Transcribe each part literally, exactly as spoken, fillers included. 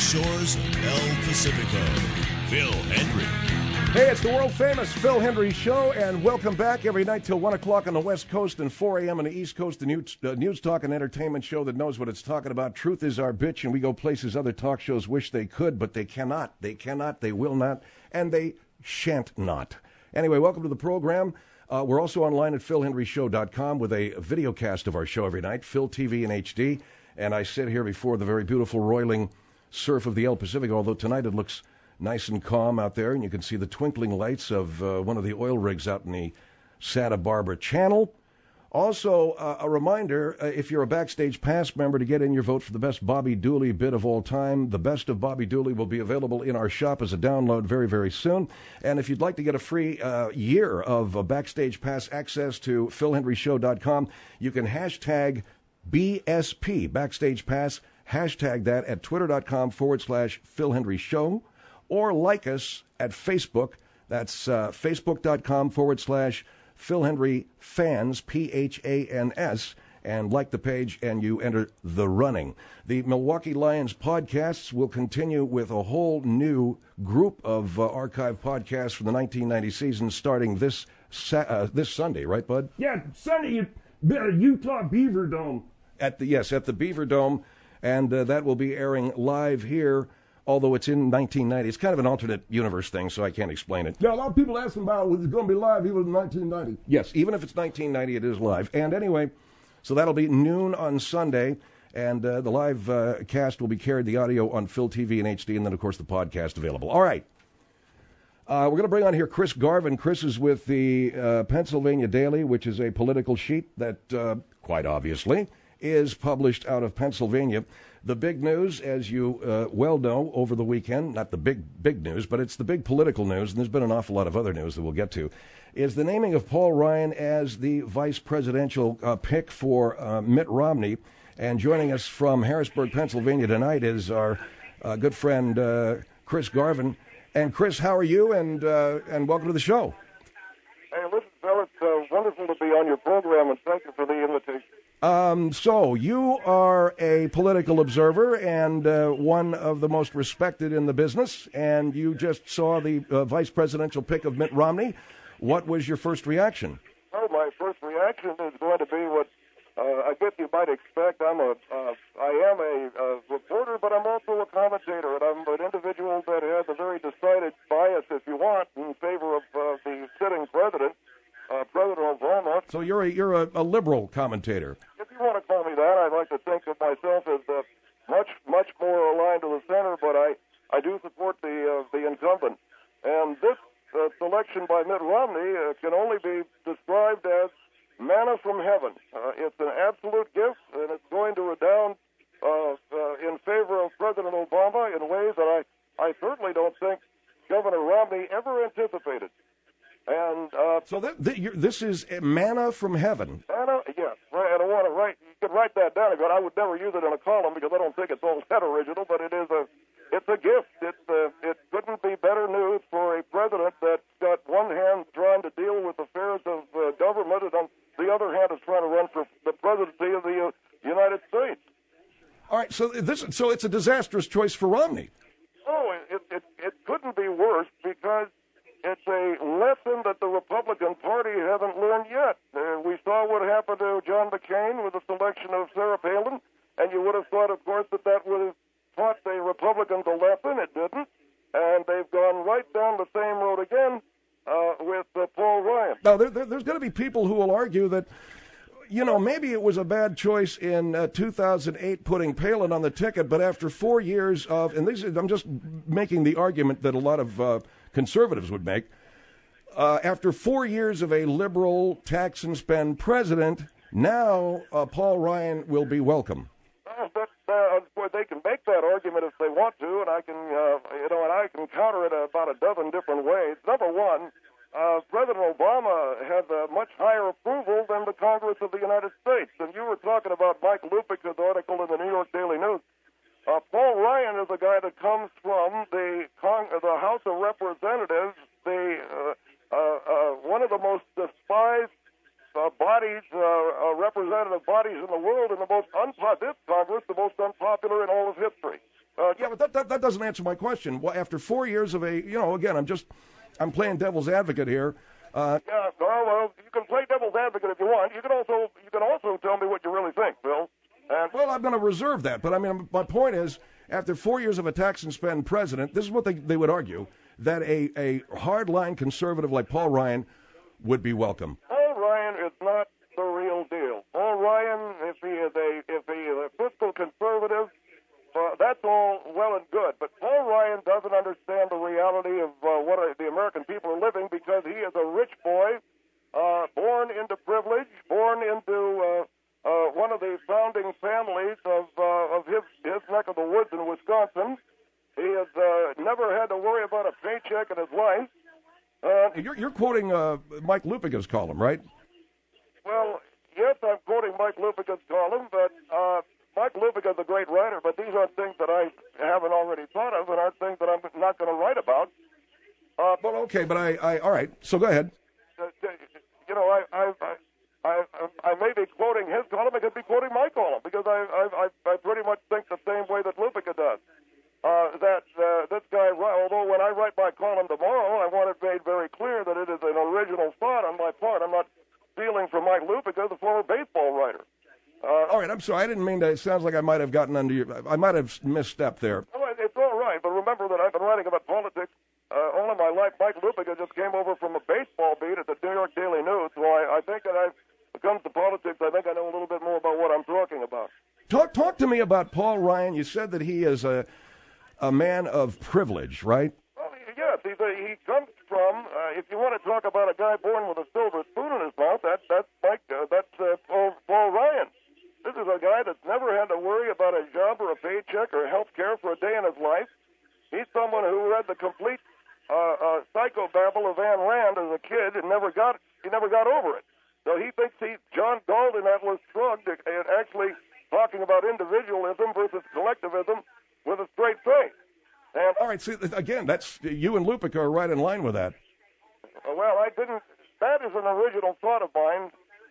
shores of El Pacifico, Phil Hendrie. Hey, it's the world-famous Phil Hendrie Show, and welcome back every night till one o'clock on the West Coast and four a.m. on the East Coast, the news, uh, news talk and entertainment show that knows what it's talking about. Truth is our bitch, and we go places other talk shows wish they could, but they cannot. They cannot, they will not, and they shan't not. Anyway, welcome to the program. Uh, we're also online at phil hendrie show dot com with a video cast of our show every night, Phil T V in H D, and I sit here before the very beautiful roiling surf of the El Pacifico, although tonight it looks nice and calm out there, and you can see the twinkling lights of uh, one of the oil rigs out in the Santa Barbara Channel. Also, uh, a reminder, uh, if you're a Backstage Pass member, to get in your vote for the best Bobby Dooley bit of all time. The best of Bobby Dooley will be available in our shop as a download very, very soon. And if you'd like to get a free uh, year of uh, Backstage Pass access to phil hendrie show dot com, you can hashtag B S P, Backstage Pass, hashtag that at twitter.com forward slash Phil Hendrie Show. Or like us at Facebook. That's uh, facebook.com forward slash Phil Hendrie Fans, P H A N S, and like the page, and you enter the running. The Milwaukee Lions podcasts will continue with a whole new group of uh, archive podcasts from the nineteen ninety season starting this sa- uh, this Sunday, right, Bud? Yeah, Sunday at Utah Beaver Dome. At the Yes, at the Beaver Dome, and uh, that will be airing live here. Although it's in nineteen ninety. It's kind of an alternate universe thing, so I can't explain it. Yeah, a lot of people asking about it. It's going to be live even in nineteen ninety. Yes, even if it's nineteen ninety, it is live. And anyway, so that'll be noon on Sunday, and uh, the live uh, cast will be carried, the audio on Phil T V and H D, and then, of course, the podcast available. All right. Uh, we're going to bring on here Chris Garvin. Chris is with the uh, Pennsylvania Daily, which is a political sheet that, uh, quite obviously, is published out of Pennsylvania. The big news, as you uh, well know, over the weekend, not the big, big news, but it's the big political news, and there's been an awful lot of other news that we'll get to, is the naming of Paul Ryan as the vice presidential uh, pick for uh, Mitt Romney. And joining us from Harrisburg, Pennsylvania tonight is our uh, good friend uh, Chris Garvin. And Chris, how are you? And uh, and welcome to the show. Hey, listen, Phil, it's uh, wonderful to be on your program, and thank you for the invitation. Um, so you are a political observer and uh, one of the most respected in the business, and you just saw the uh, vice presidential pick of Mitt Romney. What was your first reaction? Well, my first reaction is going to be what uh, I guess you might expect. I'm a, uh, I am a uh, reporter, but I'm also a commentator, and I'm an individual that has a very decided bias, if you want, in favor of uh, the sitting president. Uh, President Obama. So you're a you're a, a liberal commentator. If you want to call me that, I'd like to think of myself as uh, much much more aligned to the center, but I, I do support the uh, the incumbent. And this uh, selection by Mitt Romney uh, can only be described as manna from heaven. Uh, it's an absolute gift, and it's going to redound uh, uh, in favor of President Obama in ways that I, I certainly don't think Governor Romney ever anticipated. And uh, so that, that you're, this is manna from heaven. Manna, yes. Right, and I want to write. You can write that down. But I would never use it in a column because I don't think it's all that original. But it is a, it's a gift. It's uh, it couldn't be better news for a president that's got one hand trying to deal with affairs of uh, government, and on the other hand is trying to run for the presidency of the uh, United States. All right. So this, so it's a disastrous choice for Romney. Oh, it it, it couldn't be worse because it's a lesson that the Republican Party haven't learned yet. Uh, we saw what happened to John McCain with the selection of Sarah Palin, and you would have thought, of course, that that would have taught the Republicans a lesson. It didn't, and they've gone right down the same road again uh, with uh, Paul Ryan. Now, there, there, there's going to be people who will argue that, you know, maybe it was a bad choice in uh, two thousand eight putting Palin on the ticket, but after four years of, and this is, I'm just making the argument that a lot of uh, conservatives would make, uh, after four years of a liberal tax and spend president, now uh, Paul Ryan will be welcome. Uh, but, uh, well, they can make that argument if they want to, and I can, uh, you know, and I can counter it about a dozen different ways. Number one, uh, President Obama had uh, much higher approval than the Congress of the United States. And you were talking about Mike Lupic's article in the New York Daily News. Uh, Paul Ryan is a guy that comes from the Cong- the House of Representatives, the uh, uh, uh, one of the most despised uh, bodies, uh, uh, representative bodies in the world, and the most unpo- this Congress, the most unpopular in all of history. Uh, Yeah, but that, that that doesn't answer my question. Well, after four years of a, you know, again, I'm just, I'm playing devil's advocate here. Uh, Yeah, well, well, you can play devil's advocate if you want. You can also you can also tell me what you really think, Bill. And well, I'm going to reserve that. But I mean, my point is, after four years of a tax and spend president, this is what they they would argue, that a a hardline conservative like Paul Ryan would be welcome. Paul Ryan is not the real deal. Paul Ryan, if he is a if he is a fiscal conservative, uh, that's all well and good. But Paul Ryan doesn't understand the reality of uh, what are, the American people are living, because he is a rich boy, uh, born into privilege, born into uh, uh, one of the founding families of uh, of his his neck of the woods in Wisconsin. He has uh, never had to worry about a paycheck in his life. Uh, You're, you're quoting uh, Mike Lupica's column, right? Well, yes, I'm quoting Mike Lupica's column, but uh, Mike Lupica's a great writer, but these aren't things that I haven't already thought of and aren't things that I'm not going to write about. Uh, Well, okay, but I, I, all right. So go ahead. uh, you know, I, I, I, I, I may be quoting his column, I could be quoting my column, because I, I, I, I pretty much think the same way that Lupica does. Uh, that uh, this guy, although when I write my column tomorrow, I want it made very clear that it is an original thought on my part. I'm not stealing from Mike Lupica, the former baseball writer. Uh, All right, I'm sorry. I didn't mean to. It sounds like I might have gotten under you. I might have misstepped there. Oh, it's all right, but remember that I've been writing about politics uh, all of my life. Mike Lupica just came over from a baseball beat at the New York Daily News, so I, I think that I've, when it comes to politics, I think I know a little bit more about what I'm talking about. Talk, talk to me about Paul Ryan. You said that he is a, a man of privilege, right? Well, yes, he's a, he comes from. Uh, if you want to talk about a guy born with a silver spoon in his mouth, that's that's Mike. Uh, that's uh, Paul, Paul Ryan. This is a guy that's never had to worry about a job or a paycheck or health care for a day in his life. He's someone who read the complete uh, uh, psychobabble of Ayn Rand as a kid and never got he never got over it. So he thinks he's John Galt in Atlas Shrugged, and actually talking about individualism versus collectivism with a straight face. And, All right. See, again, that's you and Lupica are right in line with that. uh, well, I didn't. That is an original thought of mine,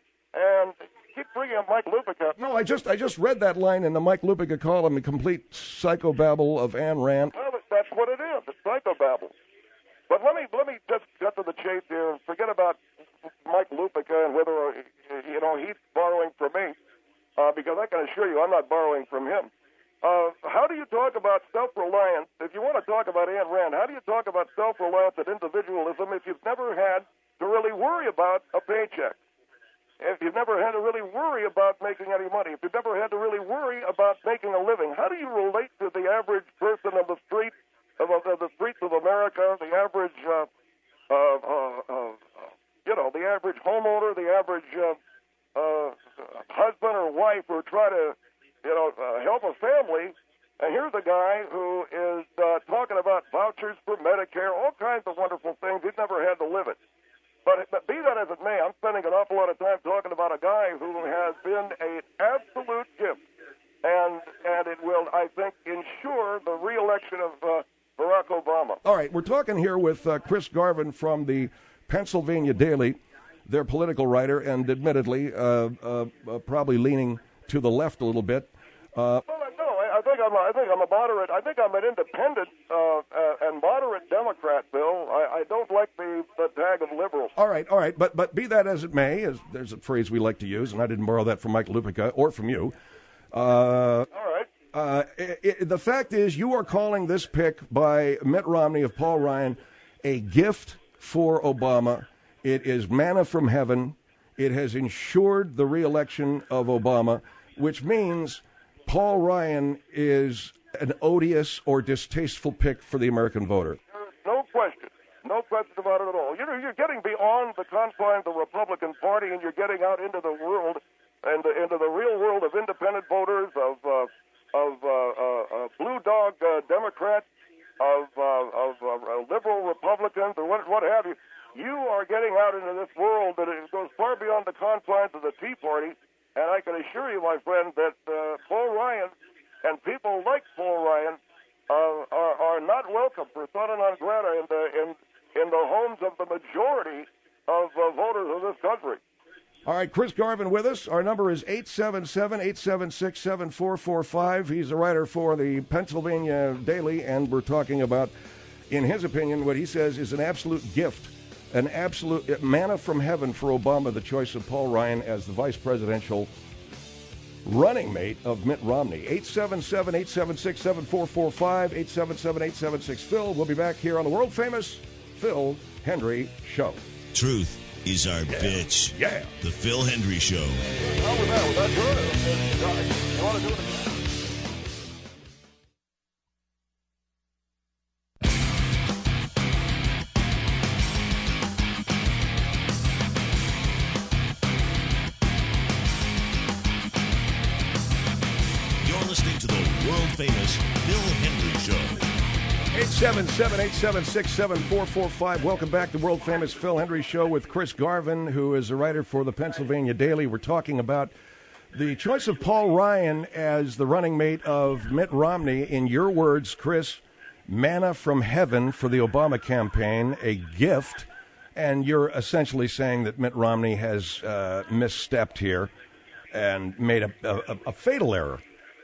and keep bringing up Mike Lupica. No, I just I just read that line in the Mike Lupica column, the complete psychobabble of Ayn Rand. Well, that's what it is. It's psychobabble. But let me let me just cut to the chase here. Forget about Mike Lupica and whether uh, you know he's borrowing from me, uh, because I can assure you I'm not borrowing from him. Uh, how do you talk about self-reliance? If you want to talk about Ayn Rand, how do you talk about self-reliance and individualism if you've never had to really worry about a paycheck? If you've never had to really worry about making any money, if you've never had to really worry about making a living, how do you relate to the average person of the street, of, of the streets of America, the average, uh, uh, uh, uh, you know, the average homeowner, the average uh, uh, husband or wife who try to, you know, uh, help a family? And here's a guy who is uh, talking about vouchers for Medicare, all kinds of wonderful things. He's never had to live it. But, but be that as it may, I'm spending an awful lot of time talking about a guy who has been an absolute gift. And and it will, I think, ensure the re-election of uh, Barack Obama. All right, we're talking here with uh, Chris Garvin from the Pennsylvania Daily, their political writer, and admittedly, uh, uh, uh, probably leaning to the left a little bit. Uh, Well, no, I, I think I'm. A, I think I'm a moderate. I think I'm an independent uh, uh, and moderate Democrat, Bill. I, I don't like the, the tag of liberal. all right, all right, but but be that as it may, as there's a phrase we like to use, and I didn't borrow that from Mike Lupica or from you. Uh, All right. uh, it, it, the fact is, you are calling this pick by Mitt Romney of Paul Ryan a gift for Obama. It is manna from heaven. It has ensured the re-election of Obama, which means Paul Ryan is an odious or distasteful pick for the American voter. No question. No question about it at all. You're, you're getting beyond the confines of the Republican Party, and you're getting out into the world and the, into the real world of independent voters, of uh, of uh, uh, uh, blue dog uh, Democrats, of uh, of uh, liberal Republicans, or what, what have you. You are getting out into this world that it goes far beyond the confines of the Tea Party, and I can assure you, my friend, that uh, Paul Ryan and people like Paul Ryan uh, are, are not welcome persona non grata in the in in the homes of the majority of uh, voters of this country. All right, Chris Garvin with us. Our number is eight seven seven, eight seven six, seven four four five. He's a writer for the Pennsylvania Daily, and we're talking about, in his opinion, what he says is an absolute gift, an absolute manna from heaven for Obama, the choice of Paul Ryan as the vice presidential running mate of Mitt Romney. eight seven seven, eight seven six, seven four four five, eight seven seven, eight seven six, Phil. We'll be back here on the world-famous Phil Hendrie Show. Truth is our yeah. bitch. Yeah. The Phil Hendrie Show. How was that? Was that good? You want to do it again? You're listening to the world-famous Phil Hendrie Show. eight seven seven, eight seven six, seven four four five. Welcome back to the world-famous Phil Hendrie Show with Chris Garvin, who is a writer for the Pennsylvania Daily. We're talking about the choice of Paul Ryan as the running mate of Mitt Romney. In your words, Chris, manna from heaven for the Obama campaign, a gift. And you're essentially saying that Mitt Romney has uh, misstepped here and made a, a, a fatal error.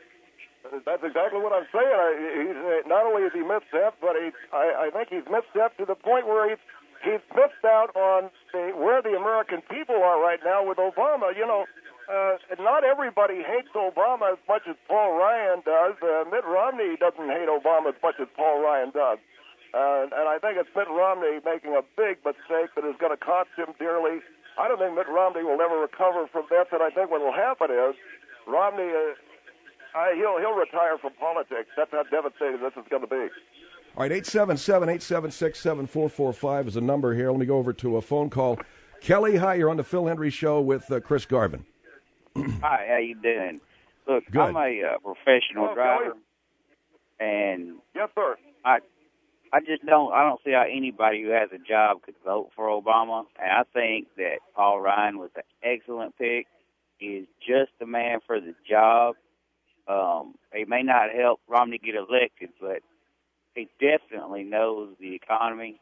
That's exactly what I'm saying. I, he's uh, not only is he misstepped, but he, I, I think he's misstepped to the point where he's he's missed out on the, where the American people are right now with Obama. You know, uh, not everybody hates Obama as much as Paul Ryan does. Uh, Mitt Romney doesn't hate Obama as much as Paul Ryan does, uh, and I think it's Mitt Romney making a big mistake that is going to cost him dearly. I don't think Mitt Romney will ever recover from this, and I think what will happen is Romney. Uh, I, he'll he'll retire from politics. That's how devastating this is going to be. All right, eight seven seven, eight seven six, seven four four five is a number here. Let me go over to a phone call. Kelly, hi, you're on the Phil Hendrie Show with uh, Chris Garvin. Hi, how you doing? Look, Good. I'm a uh, professional Hello, driver, Kelly. and Yes, sir. I I just don't I don't see how anybody who has a job could vote for Obama. And I think that Paul Ryan was an excellent pick. He's just the man for the job. Um, he may not help Romney get elected, but he definitely knows the economy.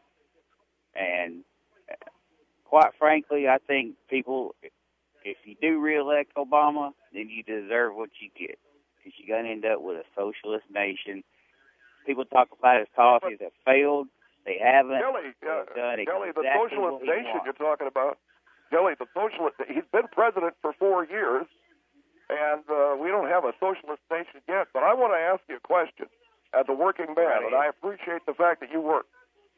And quite frankly, I think people, if you do reelect Obama, then you deserve what you get, because you're going to end up with a socialist nation. People talk about his policies have failed. They haven't. Kelly, uh, done Kelly, exactly the socialist what he nation wants. you're talking about. Kelly, the socialist. He's been president for four years. And uh, we don't have a socialist nation yet. But I want to ask you a question as a working man, Right. and I appreciate the fact that you work.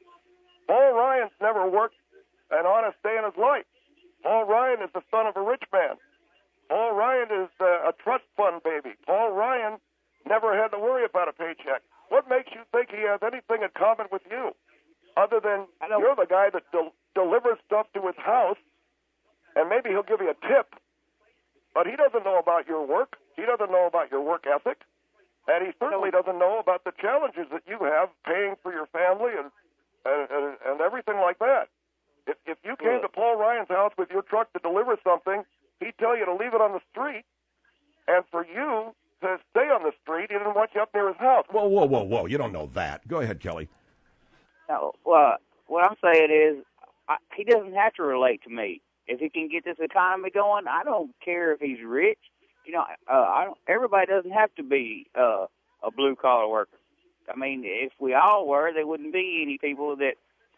Paul Ryan's never worked an honest day in his life. Paul Ryan is the son of a rich man. Paul Ryan is uh, a trust fund baby. Paul Ryan never had to worry about a paycheck. What makes you think he has anything in common with you, other than you're the guy that del- delivers stuff to his house, and maybe he'll give you a tip? But he doesn't know about your work. He doesn't know about your work ethic. And he certainly doesn't know about the challenges that you have paying for your family and and, and, and everything like that. If, if you came to Paul Ryan's house with your truck to deliver something, he'd tell you to leave it on the street. And for you to stay on the street, he didn't want you up near his house. Whoa, whoa, whoa, whoa. You don't know that. Go ahead, Kelly. No, well, what I'm saying is I, he doesn't have to relate to me. If he can get this economy going, I don't care if he's rich. You know, uh, I don't, everybody doesn't have to be uh, a blue-collar worker. I mean, if we all were, there wouldn't be any people that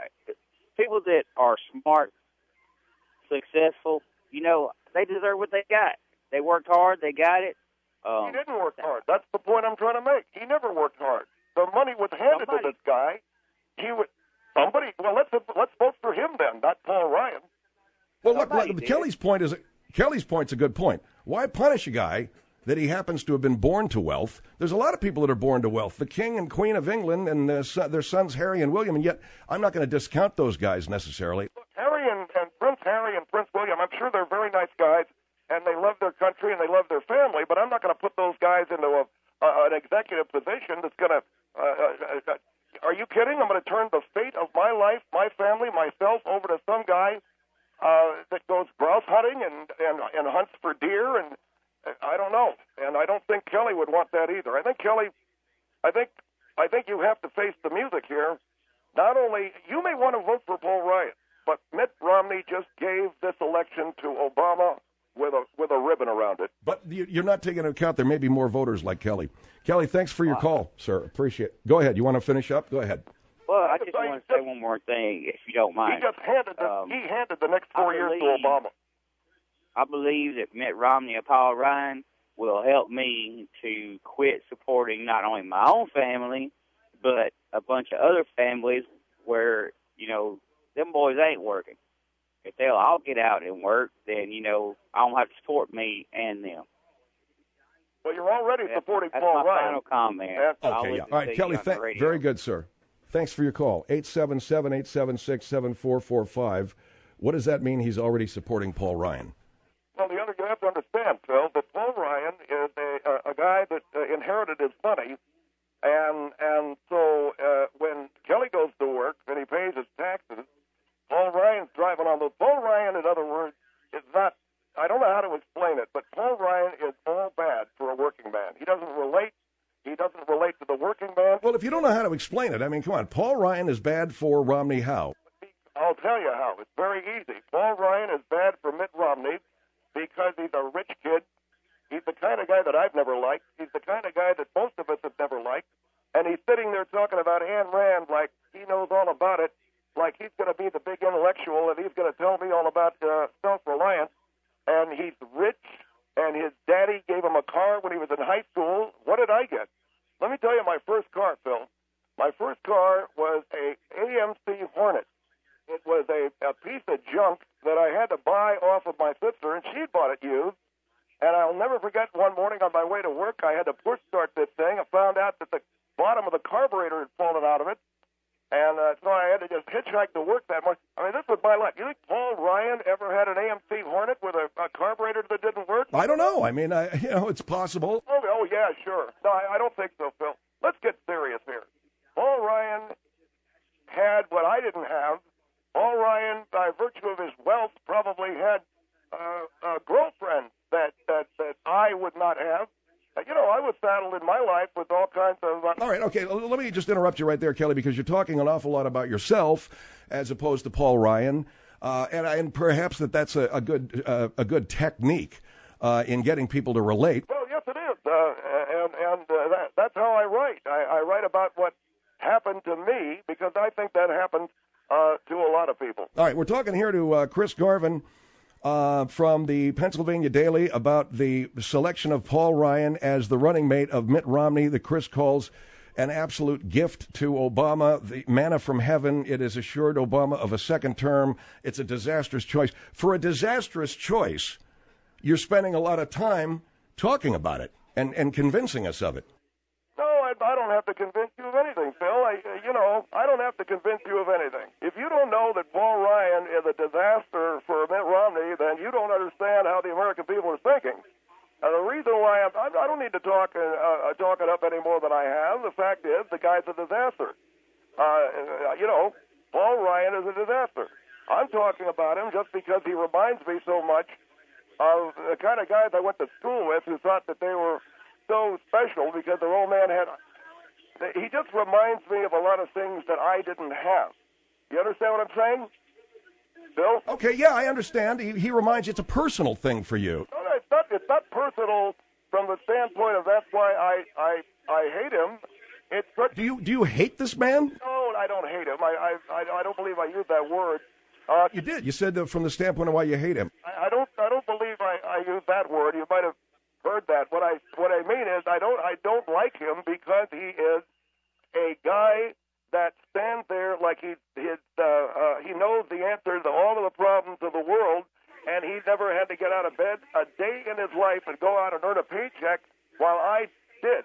people that are smart, successful. You know, they deserve what they got. They worked hard. They got it. Um, he didn't work hard. That's the point I'm trying to make. He never worked hard. The money was handed somebody. to this guy. He would somebody. Well, let's let's vote for him then, not Paul Ryan. Well, look, Somebody look did. Kelly's point is Kelly's point's a good point. Why punish a guy that he happens to have been born to wealth? There's a lot of people that are born to wealth. The King and Queen of England and their, son, their sons Harry and William, and yet I'm not going to discount those guys necessarily. Look, Harry and, and Prince Harry and Prince William, I'm sure they're very nice guys, and they love their country and they love their family, but I'm not going to put those guys into a, uh, an executive position that's going to... Uh, uh, uh, are you kidding? I'm going to turn the fate of my life, my family, myself over to some guy uh, that goes grouse hunting and, and, and hunts for deer, and uh, I don't know. And I don't think Kelly would want that either. I think Kelly, I think, I think you have to face the music here. Not only, you may want to vote for Paul Ryan, but Mitt Romney Romney just gave this election to Obama with a with a ribbon around it. But you, you're not taking into account there may be more voters like Kelly. Kelly, thanks for your call, sir. Appreciate it. Go ahead. You want to finish up? Go ahead. Well, I just want to say one more thing, if you don't mind. He just handed the, um, he handed the next four years believe, to Obama. I believe that Mitt Romney and Paul Ryan will help me to quit supporting not only my own family, but a bunch of other families where, you know, them boys ain't working. If they'll all get out and work, then, you know, I don't have to support me and them. Well, you're already that's, supporting that's Paul my Ryan. final comment. Okay, yeah. All right, Kelly, th- very good, sir. Thanks for your call. eight seven seven, eight seven six, seven four four five. What does that mean he's already supporting Paul Ryan? Well, the other you have to understand, Phil, that Paul Ryan is a, a, a guy that uh, inherited his money, and and so uh, when Kelly goes to work and he pays his taxes, Paul Ryan's driving on the. Paul Ryan, in other words, is not. I don't know how to explain it, but Paul Ryan is all bad for a working man. He doesn't relate. He doesn't relate to the working man. Well, if you don't know how to explain it, I mean, come on. Paul Ryan is bad for Romney how? I'll tell you how. It's very easy. Paul Ryan is bad for Mitt Romney because he's a rich kid. He's the kind of guy that I've never liked. He's the kind of guy that most of us have never liked. And he's sitting there talking about Ayn Rand like he knows all about it, like he's going to be the big intellectual and he's going to tell me all about uh, self-reliance. And he's rich, and his daddy gave him a car when he was in high school. What did I get? Let me tell you my first car, Phil. My first car was a A M C Hornet. It was a, a piece of junk that I had to buy off of my sister, and she bought it used. And I'll never forget one morning on my way to work, I had to push start this thing. I found out that the bottom of the carburetor had fallen out of it. And uh, so I had to just hitchhike to work that much. I mean, this was my life. You think Paul Ryan ever had an A M C Hornet with a, a carburetor that didn't work? I don't know. I mean, I, you know, it's possible. Oh, oh yeah, sure. No, I, I don't think so, Phil. Let's get serious here. Paul Ryan had what I didn't have. Paul Ryan, by virtue of his wealth, probably had uh, a girlfriend that, that, that I would not have. You know, I was saddled in my life with all kinds of... Uh, all right, okay, let me just interrupt you right there, Kelly, because you're talking an awful lot about yourself as opposed to Paul Ryan, uh, and, and perhaps that that's a, a good uh, a good technique uh, in getting people to relate. Well, yes, it is, uh, and, and uh, that, that's how I write. I, I write about what happened to me because I think that happened uh, to a lot of people. All right, we're talking here to uh, Chris Garvin, Uh, from the Pennsylvania Daily about the selection of Paul Ryan as the running mate of Mitt Romney that Chris calls an absolute gift to Obama, the manna from heaven. It has assured Obama of a second term. It's a disastrous choice. For a disastrous choice, you're spending a lot of time talking about it and, and convincing us of it. No, I, I don't have to convince you of anything, Phil. I, you know, I don't have to convince you of anything. If you don't know that Paul Ryan is a disaster for Mitt Romney, then you don't understand how the American people are thinking. And the reason why I'm, I don't need to talk uh, uh, talk it up any more than I have. The fact is, the guy's a disaster. Uh, you know, Paul Ryan is a disaster. I'm talking about him just because he reminds me so much of the kind of guys I went to school with who thought that they were so special because their old man had. He just reminds me of a lot of things that I didn't have. You understand what I'm saying, Bill? Okay, yeah, I understand. He, he reminds you it's a personal thing for you. No, no, it's not. It's not personal from the standpoint of that's why I I, I hate him. It's do you do you hate this man? No, I don't hate him. I I I don't believe I used that word. Uh, you did. You said uh, from the standpoint of why you hate him. I, I don't. I don't believe I, I used that word. You might have heard that. What I what I mean is I don't I don't like him because he is a guy that stands there like he his, uh, uh, he knows the answer to all of the problems of the world, and he never had to get out of bed a day in his life and go out and earn a paycheck while I did.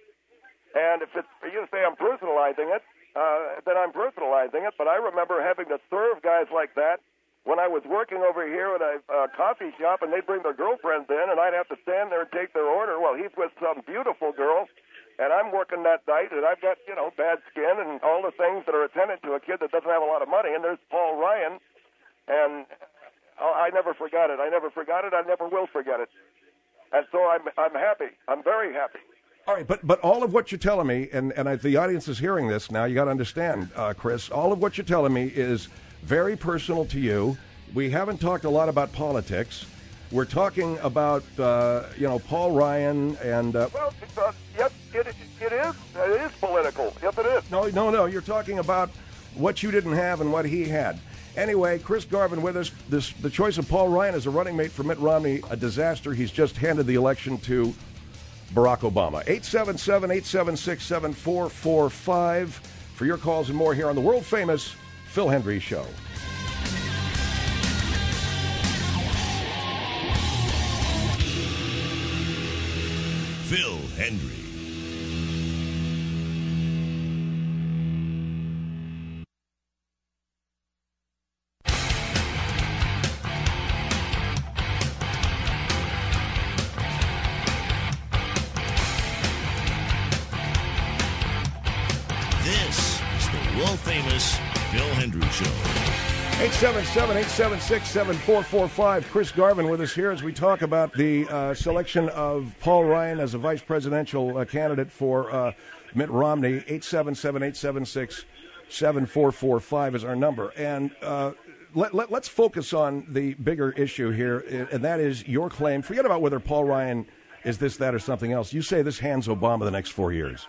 And if it's for you to say I'm personalizing it, uh, then I'm personalizing it. But I remember having to serve guys like that when I was working over here at a uh, coffee shop, and they'd bring their girlfriends in, and I'd have to stand there and take their order while he's with some beautiful girl, and I'm working that night, and I've got, you know, bad skin and all the things that are attendant to a kid that doesn't have a lot of money, and there's Paul Ryan, and I never forgot it. I never forgot it. I never will forget it. And so I'm I'm happy. I'm very happy. All right, but but all of what you're telling me, and, and I, the audience is hearing this now, you got to understand, uh, Chris, all of what you're telling me is very personal to you. We haven't talked a lot about politics. We're talking about, uh, you know, Paul Ryan and... Uh, well, uh, yes, it, it is. It is political. Yes, it is. No, no, no. You're talking about what you didn't have and what he had. Anyway, Chris Garvin with us. This, the choice of Paul Ryan as a running mate for Mitt Romney, a disaster. He's just handed the election to Barack Obama. eight seven seven, eight seven six, seven four four five for your calls and more here on the world-famous Phil Hendrie Show. Phil Hendrie. This is the world-famous Phil Hendrie Show. eight seven seven, eight seven six, seven four four five. Chris Garvin with us here as we talk about the uh, selection of Paul Ryan as a vice presidential uh, candidate for uh, Mitt Romney. eight seven seven, eight seven six, seven four four five is our number. And uh, let, let, let's focus on the bigger issue here, and that is your claim. Forget about whether Paul Ryan is this, that, or something else. You say this hands Obama the next four years.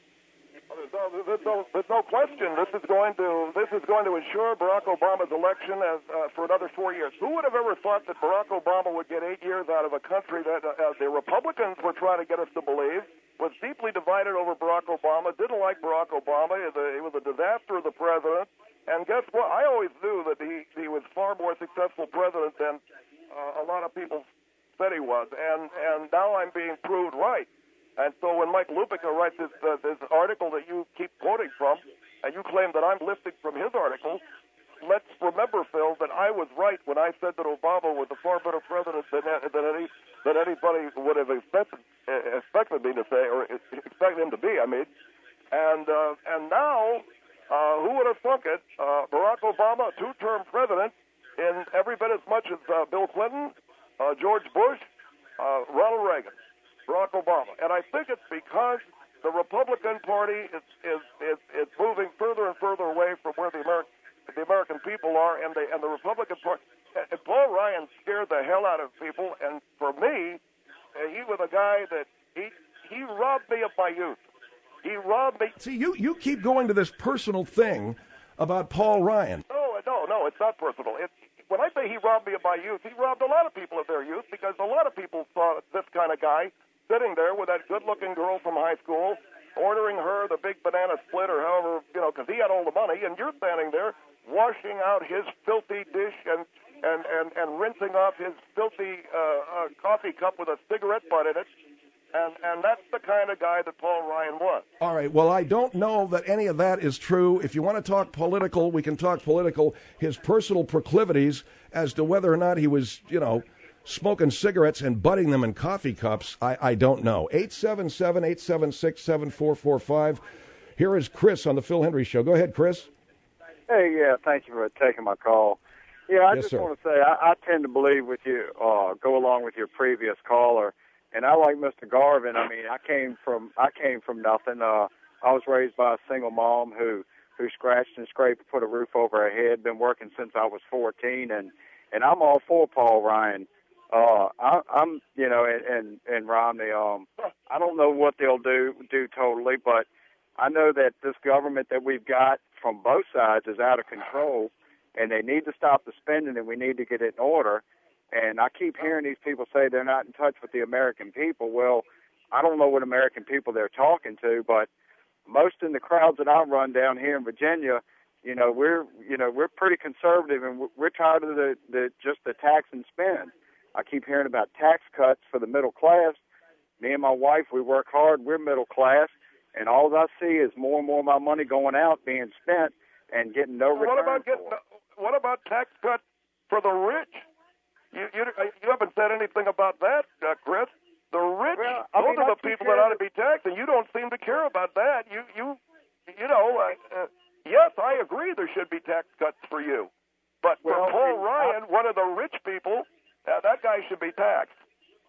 There's no, there's no question. This is going to this is going to ensure Barack Obama's election as uh, for another four years. Who would have ever thought that Barack Obama would get eight years out of a country that uh, the Republicans were trying to get us to believe was deeply divided over Barack Obama, didn't like Barack Obama. He was a disaster as a president. And guess what? I always knew that he, he was far more successful president than uh, a lot of people said he was. And, and now I'm being proved right. And so when Mike Lupica writes this, uh, this article that you keep quoting from, and you claim that I'm lifting from his article, let's remember, Phil, that I was right when I said that Obama was a far better president than, than, any, than anybody would have expected, uh, expected me to say, or expected him to be, I mean. And, uh, and now, uh, who would have thunk it? Uh, Barack Obama, a two-term president, in every bit as much as uh, Bill Clinton, uh, George Bush, uh, Ronald Reagan. Barack Obama. And I think it's because the Republican Party is is, is, is moving further and further away from where the American the American people are, and the and the Republican Party. And Paul Ryan scared the hell out of people, and for me, he was a guy that he he robbed me of my youth. He robbed me. See, you you keep going to this personal thing about Paul Ryan. No, no, no, it's not personal. It's when I say he robbed me of my youth, he robbed a lot of people of their youth, because a lot of people saw this kind of guy sitting there with that good-looking girl from high school, ordering her the big banana split or however, you know, because he had all the money, and you're standing there washing out his filthy dish and and, and, and rinsing off his filthy uh, uh, coffee cup with a cigarette butt in it, and, and that's the kind of guy that Paul Ryan was. All right, well, I don't know that any of that is true. If you want to talk political, we can talk political. His personal proclivities as to whether or not he was, you know, smoking cigarettes and butting them in coffee cups, I, I don't know. eight seven seven, eight seven six, seven four four five. Here is Chris on the Phil Hendrie Show. Go ahead, Chris. Hey, yeah, thank you for taking my call. Yeah, I yes, just sir. want to say I, I tend to believe with you, uh, go along with your previous caller, and I like Mister Garvin. I mean, I came from I came from nothing. Uh, I was raised by a single mom who who scratched and scraped to put a roof over her head. Been working since I was fourteen, and and I'm all for Paul Ryan. Uh, I, I'm, you know, and, and, and Romney, um, I don't know what they'll do, do totally, but I know that this government that we've got from both sides is out of control, and they need to stop the spending, and we need to get it in order. And I keep hearing these people say they're not in touch with the American people. Well, I don't know what American people they're talking to, but most in the crowds that I run down here in Virginia, you know, we're, you know, we're pretty conservative, and we're tired of the, the just the tax and spend. I keep hearing about tax cuts for the middle class. Me and my wife, we work hard. We're middle class, and all I see is more and more of my money going out, being spent, and getting no return. What about getting? For it. What about tax cuts for the rich? You you, you haven't said anything about that, uh, Chris. The rich, well, I those mean, are I the people that ought to be taxed, and you don't seem to care about that. You you you know, uh, uh, yes, I agree there should be tax cuts for you, but well, for Paul and, Ryan, I, one of the rich people. Uh, that guy should be taxed.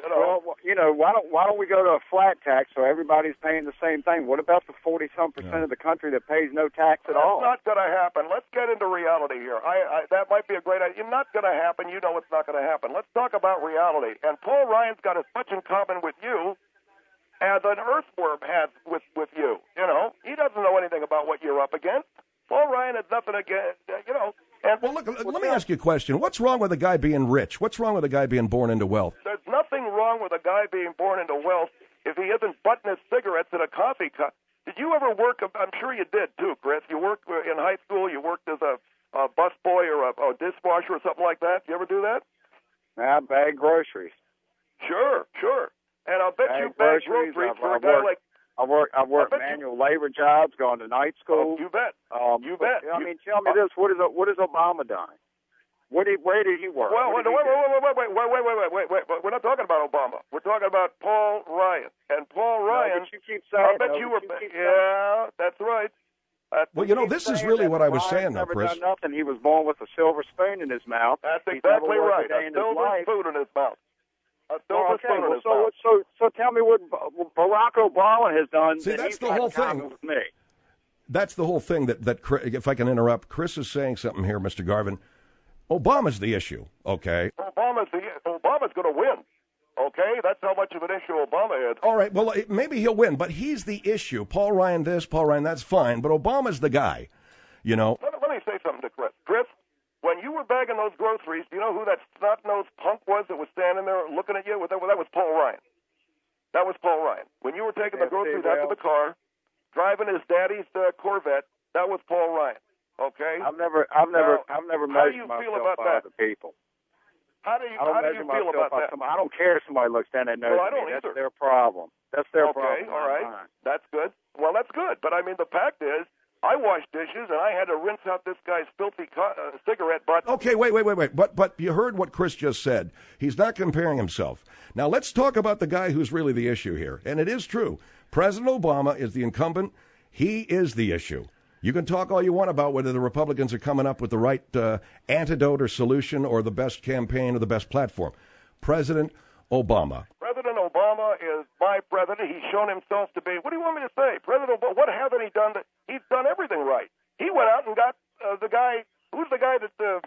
You know, well, you know, why don't why don't we go to a flat tax so everybody's paying the same thing? What about the forty some percent Yeah. of the country that pays no tax at that's all? not going to happen. Let's get into reality here. I, I that might be a great idea. Not going to happen. You know it's not going to happen. Let's talk about reality. And Paul Ryan's got as much in common with you as an earthworm has with with you. You know, he doesn't know anything about what you're up against. Paul Ryan has nothing against. You know. And Well, look, let me ask you a question. What's wrong with a guy being rich? What's wrong with a guy being born into wealth? There's nothing wrong with a guy being born into wealth if he isn't butting his cigarettes in a coffee cup. Did you ever work? I'm sure you did too, Chris. You worked in high school. You worked as a, a busboy or a, a dishwasher or something like that. You ever do that? I bag groceries. Sure, sure. And I'll bet Bag you bag groceries, groceries I've- for a I've guy worked- like. I work. I work bet you- manual labor jobs, gone to night school. Oh, you bet. Um, You bet. I You- mean, tell me this: what is what has Obama done? What did where did he work? Well, What wait, did wait, he do? wait, wait, wait, wait, wait, wait, wait, wait, wait, wait. We're not talking about Obama. We're talking about Paul Ryan. And Paul No, Ryan. but you keep saying. I bet no, you but were. keep saying- Yeah, that's right. That's, Well, you know, keep this is saying really that what I was Ryan's saying, though, never Chris. done nothing. He was born with a silver spoon in his mouth. that's He's exactly never worked right. a day A in his silver life. spoon in his mouth. A Well, silver okay, spoon in well, his so, mouth. what- so, so tell me what Barack Obama has done. See, that that's he's the got whole in common thing. With me. That's the whole thing that, that Chris- if I can interrupt, Chris is saying something here, Mister Garvin. Obama's the issue, okay? Obama's the Obama's going to win. Okay, that's how much of an issue Obama is. All right, well, it- maybe he'll win, but he's the issue. Paul Ryan this, Paul Ryan that's fine, but Obama's the guy, you know? Let, let me say something to Chris. Chris, when you were bagging those groceries, do you know who that snot-nosed punk was that was standing there looking at you? That, that was Paul Ryan. That was Paul Ryan. When you were taking the Yeah, groceries see, out to well- the car, driving his daddy's uh, Corvette, that was Paul Ryan. Okay? I've never, I've never, Now, I've never how do measured you myself feel about by that? other people. How do you I don't how do measure you feel myself about by that? somebody. I don't care if somebody looks down and knows Well, I don't me. That's either. their problem. That's their Okay, problem. all not right. mine. That's good. Well, that's good. But I mean, the fact is, I washed dishes and I had to rinse out this guy's filthy co- uh, cigarette butt. Okay, wait, wait, wait, wait. But but you heard what Chris just said. He's not comparing himself. Now let's talk about the guy who's really the issue here. And it is true. President Obama is the incumbent. He is the issue. You can talk all you want about whether the Republicans are coming up with the right uh, antidote or solution or the best campaign or the best platform. President Obama. President Obama is my president. He's shown himself to be. What do you want me to say? President Obama, what haven't he done? That, he's done everything right. He went out and got uh, the guy. Who's the guy that uh,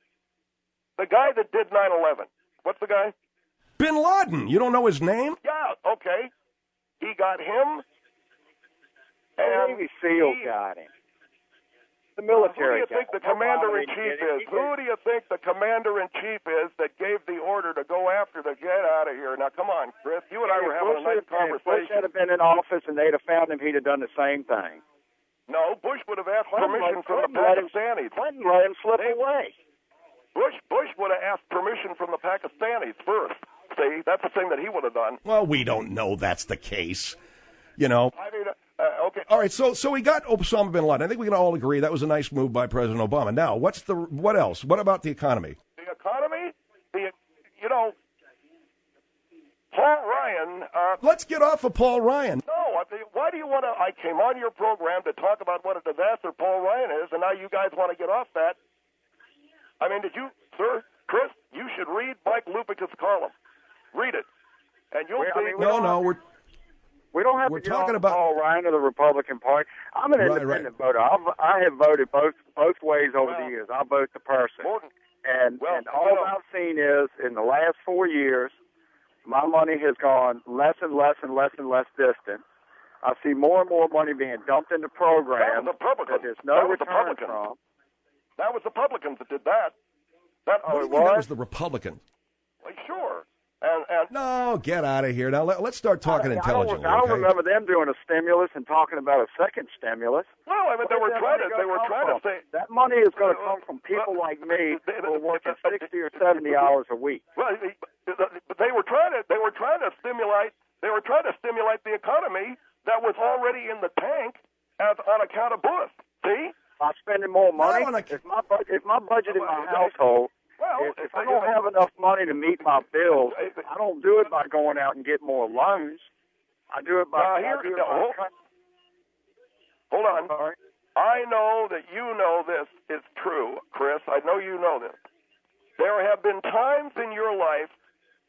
the guy that did nine eleven? What's the guy? Bin Laden. You don't know his name? Yeah, okay. He got him. The And Navy SEAL he- got him. The Who do military you think got the him. commander in Obama chief didn't get it. is? He Who did- do you think the commander in chief is that gave the order to go after the get out of here? Now, come on, Chris. You and I were If having a Bush nice had- if Bush had conversation. have been in office and they'd have found him, he'd have done the same thing. No, Bush would have asked Clinton permission let- from the Clinton let him- Pakistanis. Clinton let him slip They- away. Bush Bush would have asked permission from the Pakistanis first. See, that's the thing that he would have done. Well, we don't know that's the case. You know. I mean, uh, okay. All right, so so we got Osama bin Laden. I think we can all agree that was a nice move by President Obama. Now, what's the what else? What about the economy? The economy, the you know, Paul Ryan. Uh, Let's get off of Paul Ryan. no, I think, why do you want to? I came on your program to talk about what a disaster Paul Ryan is, and now you guys want to get off that. I mean, did you, sir, Chris? You should read Mike Lupic's column. Read it, and you'll We- I see. mean, we No, don't no, have- we're We don't have We're to get talking on about- Paul Ryan of the Republican Party. I'm an Right, independent voter. I've, I have voted both both ways over Well, the years. I vote the person, Morton, and well, and all you know- I've seen is in the last four years, my money has gone less and less and less and less distant. I see more and more money being dumped into programs That was the Republicans. that there's no That was the return Republicans. from. that was the Republicans that did that. That what do you it mean that was? was the Republican? well, sure, and and No, get out of here. Now let, let's start talking I, intelligently. I don't, I don't okay? remember them doing a stimulus and talking about a second stimulus. well, I mean, they Where's were that trying money to they gonna were come trying from? to say. That money is going to Well, come from people well, like me they- who are working they- sixty or seventy hours a week. Well, but they were trying to they were trying to stimulate they were trying to stimulate the economy that was already in the tank as, on account of Bush. See? By spending more money, on a- if my bu- if my budget in my Well, household, Well, if, if I don't have enough money to meet my bills, I don't do it by going out and get more loans. I do it by. Now, I here- do it no, by hold- cut- hold on. Sorry. I know that you know this is true, Chris. I know you know this. There have been times in your life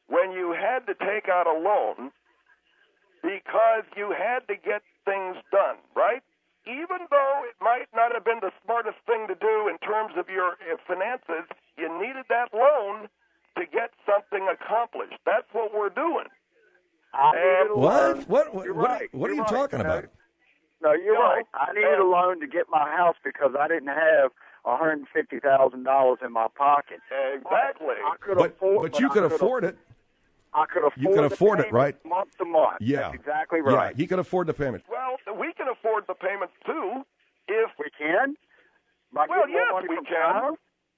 when you had to take out a loan because you had to get things done, right? Even though it might not have been the smartest thing to do in terms of your uh, finances, you needed that loan to get something accomplished. That's what we're doing. I What? What? What? You're What, right. what are You're you right. talking about? No, you're No, right. I needed a loan to get my house because I didn't have one hundred fifty thousand dollars in my pocket. Exactly. I could But, afford, but you I could could afford it. I could afford. You could the afford it, payment right? Month to month. Yeah. That's exactly right. Yeah, he could afford the payment. Well, we can afford the payments too if We can. By Well, getting more yes, money we from can. China?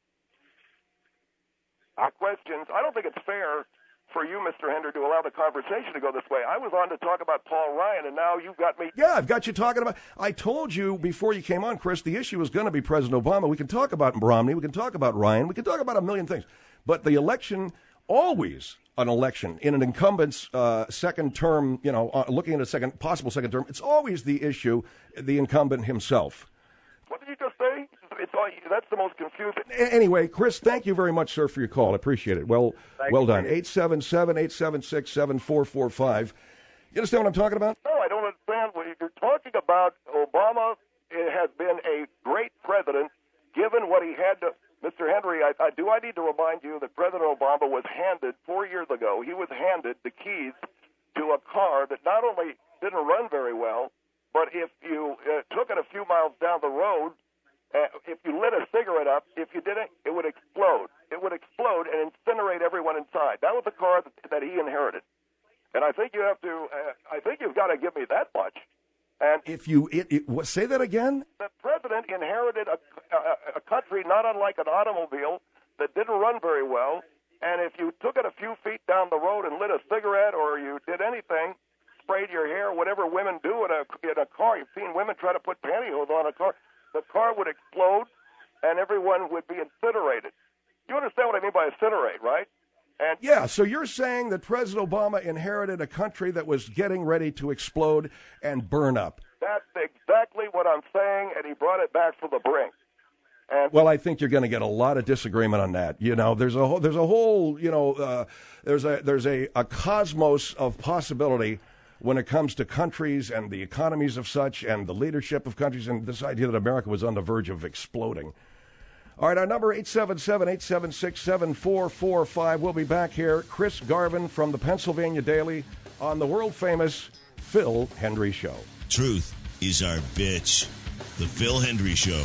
our questions. I don't think it's fair for you, Mister Hendry, to allow the conversation to go this way. I was on to talk about Paul Ryan, and now you've got me. Yeah, I've got you talking about. I told you before you came on, Chris, the issue is going to be President Obama. We can talk about Romney. We can talk about Ryan. We can talk about a million things. But the election, always an election in an incumbent's uh, second term, you know, uh, looking at a second possible second term, it's always the issue, the incumbent himself. What did you just say? It's all, that's the most confusing. A- Anyway, Chris, thank you very much, sir, for your call. I appreciate it. Well, Thank well you. done. eight seven seven, eight seven six, seven four four five. You understand what I'm talking about? No, I don't understand. What you're talking about Obama has been a great president, given what he had to. Mister Hendry, I, I do I need to remind you that President Obama was handed, four years ago, he was handed the keys to a car that not only didn't run very well, but if you uh, took it a few miles down the road, uh, if you lit a cigarette up, if you didn't, it would explode. It would explode and incinerate everyone inside. That was the car that, that he inherited. And I think you have to, uh, I think you've got to give me that much. And If you it, it, what, say that again. the president inherited a, a, a country not unlike an automobile that didn't run very well, and if you took it a few feet down the road and lit a cigarette or you did anything, sprayed your hair, whatever women do in a, in a car, you've seen women try to put pantyhose on a car, the car would explode and everyone would be incinerated. You understand what I mean by incinerate, right? And Yeah, so you're saying that President Obama inherited a country that was getting ready to explode and burn up. that's exactly what I'm saying, and he brought it back from the brink. And Well, I think you're going to get a lot of disagreement on that. You know, there's a whole, there's a whole, you know, uh, there's a there's a, a cosmos of possibility when it comes to countries and the economies of such and the leadership of countries and this idea that America was on the verge of exploding. All right, our number eight seven seven, eight seven six, seven four four five. We'll be back here. Chris Garvin from the Pennsylvania Daily on the world-famous Phil Hendry Show. Truth is our bitch. The Phil Hendry Show.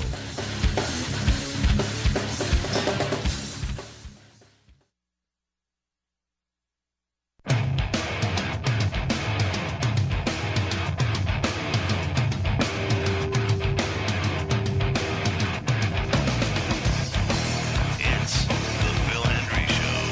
It's the Phil Hendry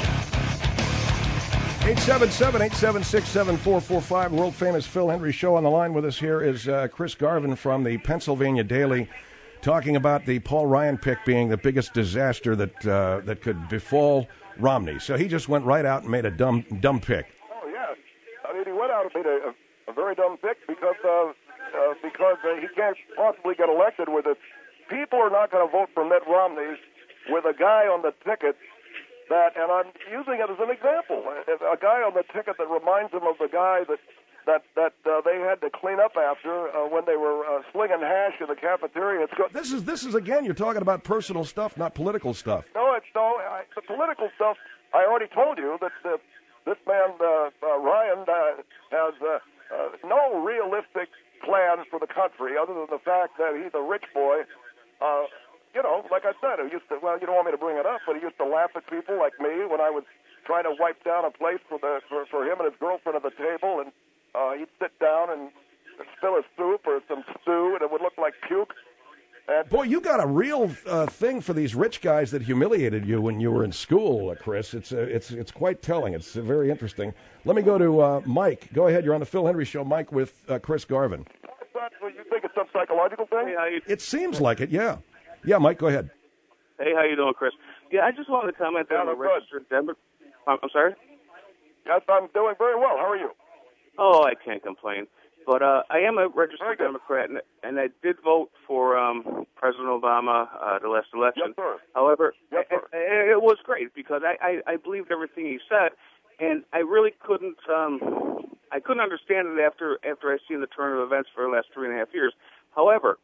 Show. eight seven seven, eight seven six, seven four four five, world-famous Phil Hendry Show. On the line with us here is uh, Chris Garvin from the Pennsylvania Daily, talking about the Paul Ryan pick being the biggest disaster that uh, that could befall Romney. So he just went right out and made a dumb dumb pick. Oh, yeah. I mean, he went out and made a, a, a very dumb pick because uh, uh, because uh, he can't possibly get elected with it. People are not going to vote for Mitt Romney with a guy on the ticket that, and I'm using it as an example, a, a guy on the ticket that reminds him of the guy that that that uh, they had to clean up after uh, when they were uh, slinging hash in the cafeteria. It's go- This is this is again, you're talking about personal stuff, not political stuff. No, it's no. I, the political stuff. I already told you that uh, this man uh, uh, Ryan uh, has uh, uh, no realistic plan for the country, other than the fact that he's a rich boy. Uh, you know, like I said, he used to. Well, you don't want me to bring it up, but he used to laugh at people like me when I was trying to wipe down a place for the for, for him and his girlfriend at the table, and uh, he'd sit down and spill a soup or some stew, and it would look like puke. And Boy, you got a real uh, thing for these rich guys that humiliated you when you were in school, uh, Chris. It's uh, it's it's quite telling. It's uh, very interesting. Let me go to uh, Mike. Go ahead. You're on the Phil Hendry Show. Mike with uh, Chris Garvin. that's what you think it's some psychological thing? Hey, how you, It seems like it. Yeah. Yeah, Mike. Go ahead. hey, how you doing, Chris? Yeah, I just wanted to comment that Yeah, I'm a I'm good. registered Democrat. I'm, I'm sorry? Yes, I'm doing very well. How are you? Oh, I can't complain. But uh, I am a Very registered good. Democrat, and, and I did vote for um, President Obama uh, the last election. Yes, sir. However, Yes, sir. it, it, it was great because I, I, I believed everything he said, and I really couldn't. Um, I couldn't understand it after after I seen the turn of events for the last three and a half years. However,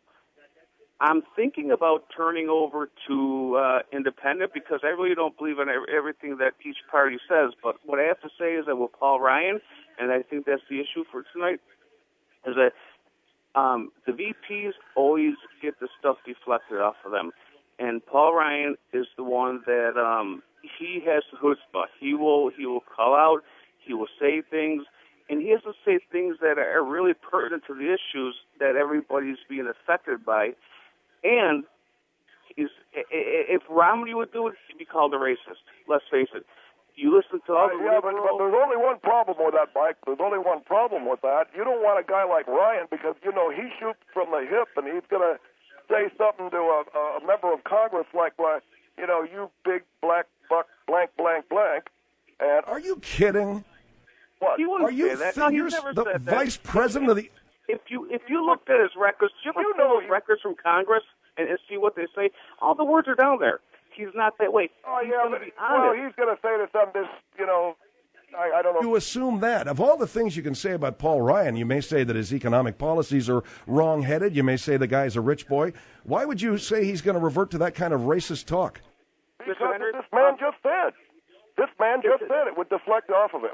I'm thinking about turning over to uh, independent because I really don't believe in everything that each party says. But what I have to say is that with Paul Ryan, and I think that's the issue for tonight, is that um, the V Ps always get the stuff deflected off of them. And Paul Ryan is the one that um, he has the chutzpah. He will, he will call out, he will say things, and he has to say things that are really pertinent to the issues that everybody's being affected by. And he's, if Romney would do it, he'd be called a racist. Let's face it. You listen to all the uh, yeah, but, but there's only one problem with that, Mike. There's only one problem with that. You don't want a guy like Ryan because, you know, he shoots from the hip and he's going to say something to a, a member of Congress like, uh, you know, you big black buck, blank, blank, blank. And are you kidding? What? He wouldn't Are you say that. th- No, you're he's never the said that. vice president of the... If you if you looked at his records, did you ever You see know those he- records from Congress and, and see what they say? All the words are down there. He's not that way. Oh, he's yeah, gonna but, be well, honest. he's going to say to some, this, you know, I, I don't know. You assume that. Of all the things you can say about Paul Ryan, you may say that his economic policies are wrong-headed. You may say the guy's a rich boy. Why would you say he's going to revert to that kind of racist talk? Because Mister Henry, this man um, just said. This man just said it would deflect off of him.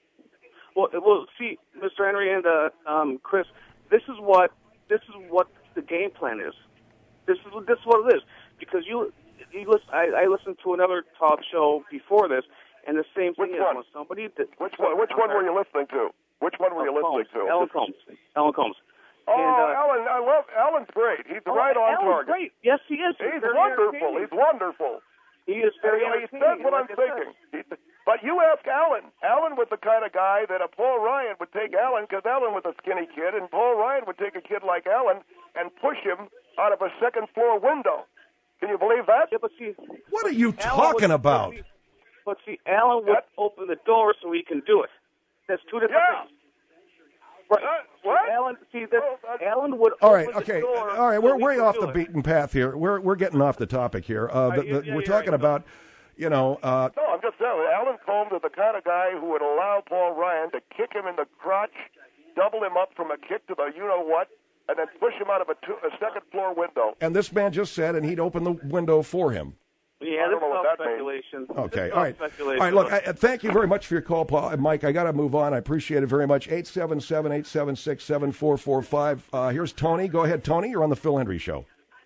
Well, well, see, Mister Henry and uh, um, Chris, this is what this is what the game plan is. This is this is what it is. Because you, you listen, I, I listened to another talk show before this, and the same thing Which is one? when somebody did, Which one? Which one were you listening to? Which one were you listening to? Alan Combs. Alan Combs. Oh, and, uh, Alan, I love Alan's great. He's oh, right on Alan's target. Great. Yes, he is. He's very wonderful. entertaining. He's wonderful. He is very And, he entertaining. said what I'm like I said. thinking. He- But you ask Alan. Alan was the kind of guy that a Paul Ryan would take Alan because Alan was a skinny kid, and Paul Ryan would take a kid like Alan and push him out of a second floor window. Can you believe that? Yeah, but see, What are you Alan talking would- about? But see, Alan would What? open the door so he can do it. That's two different Yeah. things. Right. Uh, what? Alan, see, this, Oh, uh, Alan would All open right, the okay, door all right. so We're he way could off do the it. beaten path here. We're we're getting off the topic here. Uh, the, Uh, yeah, the, yeah, we're you're talking right. about, you know, uh, No, I'm just telling you, Alan Combs is the kind of guy who would allow Paul Ryan to kick him in the crotch, double him up from a kick to the you-know-what, and then push him out of a, two, a second-floor window. and this man just said, and he'd open the window for him. Yeah, I this don't is know what all that means. speculation. Okay, This is all right. speculation. All right, look, I, I- thank you very much for your call, Paul. Uh, Mike, I got to move on. I appreciate it very much. eight seven seven, eight seven six, seven four four five. Uh, here's Tony. Go ahead, Tony. You're on the Phil Hendry Show.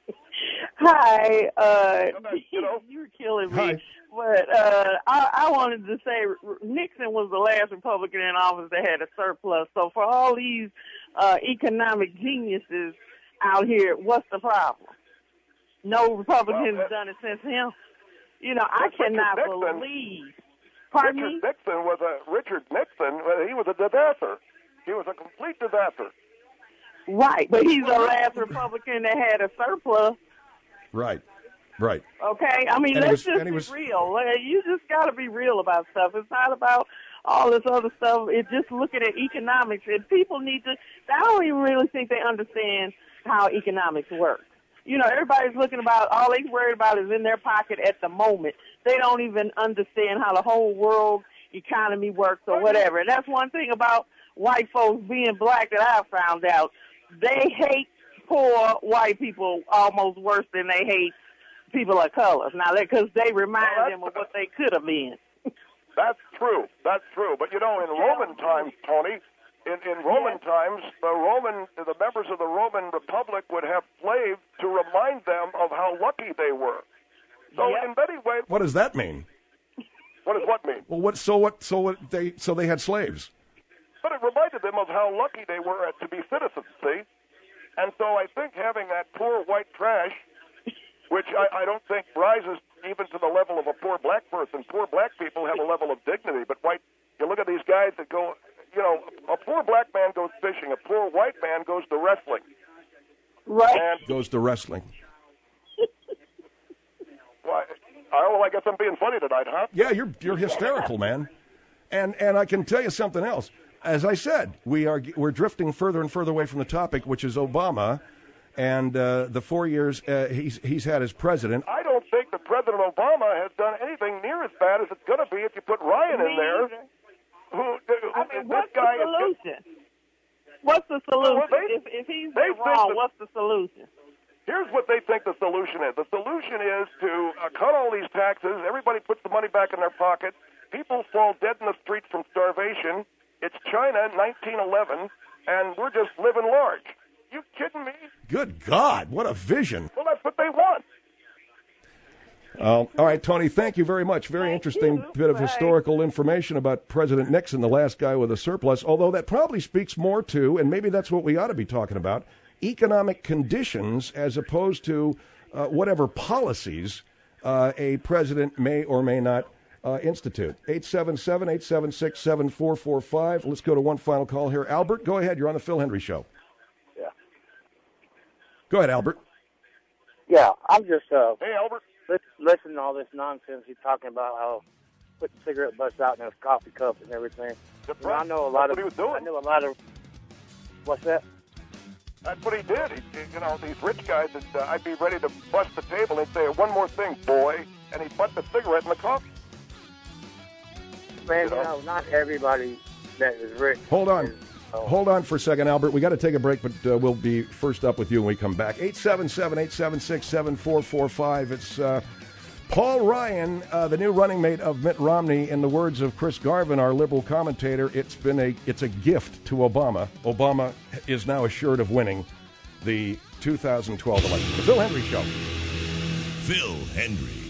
Hi, uh, You know? you're killing me. Hi. But uh, I, I wanted to say R- Nixon was the last Republican in office that had a surplus. So for all these uh, economic geniuses out here, what's the problem? No Republican Well, has done it since him. You know, I Well, Richard cannot Nixon- believe. Pardon Richard me? Nixon was a Richard Nixon. uh, He was a disaster. He was a complete disaster. Right, but he's the last Republican that had a surplus. Right, right. Okay, I mean, And he let's was- just and he be was- real. Like, you just got to be real about stuff. It's not about all this other stuff. It's just looking at economics. And people need to, I don't even really think they understand how economics work. You know, everybody's looking about, all they worried about is in their pocket at the moment. They don't even understand how the whole world economy works or whatever. And that's one thing about white folks being black that I found out. They hate poor white people almost worse than they hate people of color. Now, because they remind Well, them of what they could have been. That's true. That's true. But you know, in Roman times, Tony, in, in Roman times, the Roman, the members of the Roman Republic would have slaves to remind them of how lucky they were. So Yep. in many ways, What does that mean? what does what mean? Well, what? So what? So what? They so they had slaves. But it reminded them of how lucky they were to be citizens, see? And so I think having that poor white trash, which I, I don't think rises even to the level of a poor black person. Poor black people have a level of dignity, but white, you look at these guys that go, you know, a poor black man goes fishing, a poor white man goes to wrestling. Right. And, Goes to wrestling. well, I, well, I guess I'm being funny tonight, huh? Yeah, you're you're hysterical, man. And and I can tell you something else. As I said, we are we're drifting further and further away from the topic, which is Obama, and uh, the four years uh, he's he's had as president. I don't think that President Obama has done anything near as bad as it's going to be if you put Ryan in Me there. either. who, who I mean, this what's the guy is. solution? What's the solution? Well, they- if, if he's they been think wrong, that- what's the solution? Here's what they think the solution is. The solution is to uh, cut all these taxes. Everybody puts the money back in their pocket. People fall dead in the streets from starvation. It's China, nineteen eleven, and we're just living large. You kidding me? Good God, what a vision. Well, that's what they want. Uh, all right, Tony, thank you very much. Very Thank interesting you. bit of Bye. historical information about President Nixon, the last guy with a surplus, although that probably speaks more to, and maybe that's what we ought to be talking about, economic conditions as opposed to uh, whatever policies uh, a president may or may not uh, institute. eight seven seven, eight seven six, seven four four five. Let's go to one final call here. Albert, go ahead. You're on the Phil Hendry Show. Yeah. Go ahead, Albert. Yeah, I'm just uh, Hey, Albert. li- listening to all this nonsense he's talking about how putting cigarette butts out in his coffee cup and everything. That's You know, I right. know a lot That's of. what he was doing. I know a lot of. What's that? That's what he did. He, he- you know, these rich guys, that, uh, I'd be ready to bust the table and say, one more thing, boy, and he'd butt the cigarette in the coffee. Man, You you know? know, not everybody that is rich. Hold on. is, oh, Hold on for a second, Albert. We got to take a break, but uh, we'll be first up with you when we come back. eight seven seven, eight seven six, seven four four five. It's uh, Paul Ryan, uh, the new running mate of Mitt Romney. In the words of Chris Garvin, our liberal commentator, it's been a it's a gift to Obama. Obama is now assured of winning the two thousand twelve election. The Phil Hendry Show. Phil Hendry.